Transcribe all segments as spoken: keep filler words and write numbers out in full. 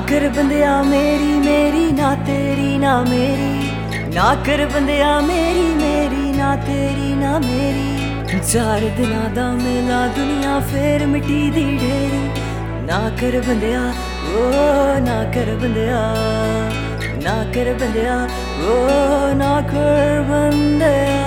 कर बंदिया मेरी मेरी ना तेरी ना मेरी, ना कर बंदिया मेरी मेरी ना तेरी ना मेरी। चार दिना दा मेला दुनिया फेर मिट्टी दी ढेरी। ना कर बंदिया ओ ना कर बंदिया, ना कर बंदिया ओ ना कर बंदिया।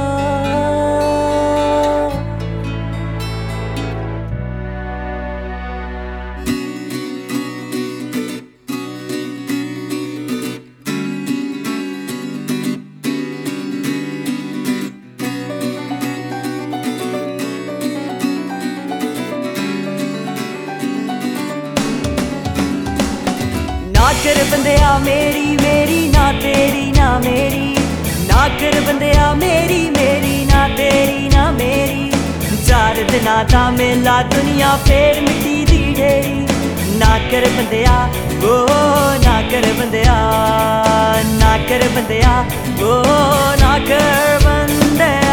ना कर बंदिया मेरी मेरी ना तेरी ना मेरी, ना कर बंदिया मेरी मेरी ना तेरी ना मेरी। चार दिना दा मेला दुनिया फेर मिट्टी दी ढेरी। ना कर बंदिया ओ ना कर बंदिया, ना कर बंदिया ओ ना कर बंदिया।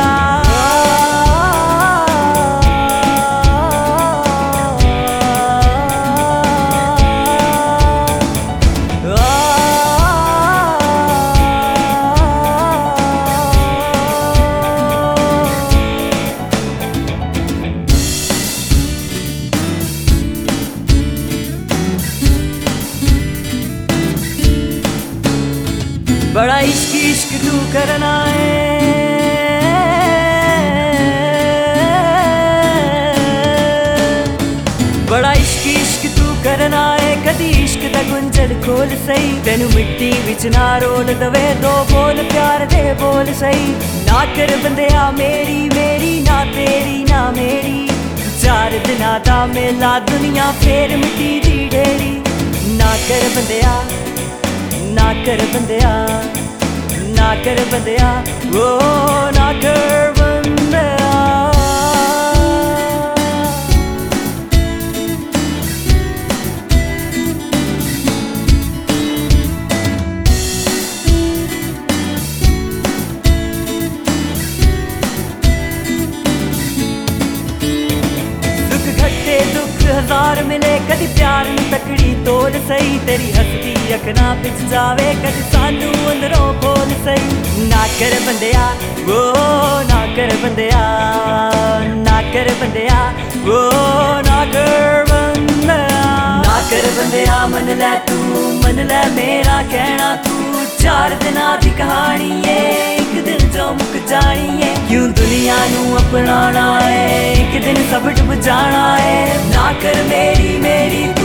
बड़ा इश्क इश्क तू करना है, बड़ा इश्क इश्क तू करना है। कदी इश्क दा गुंजल खोल सही, तेनू मिट्टी विच ना रोल दवे दो बोल प्यार दे बोल सही। ना कर बंदिया मेरी मेरी ना तेरी ना मेरी। चार दिना दा मेला दुनिया फेर मिट्टी दी ढेरी। ना कर बंदिया ना कर बंदिया, ना कर बंदिया ओ ना कर बंदिया। दुख घटे दुख हजार मिले, कदी प्यार नूं तकड़ी तोल सही। तेरी हसदी अखना पिछ जावे, कदी सानू अंदरों बोल सही। ना कर बंदिया ओ ना कर बंदिया, ना कर बंदिया ओ ना कर बंदिया। ना कर बंदिया मन लै तू मन लै मेरा कहना तू। चार दिना दी कहानी है एक दिन जो मुक जानी है। क्यों दुनिया नू अपनाना है एक दिन सब डुब जाना है। ना कर मेरी मेरी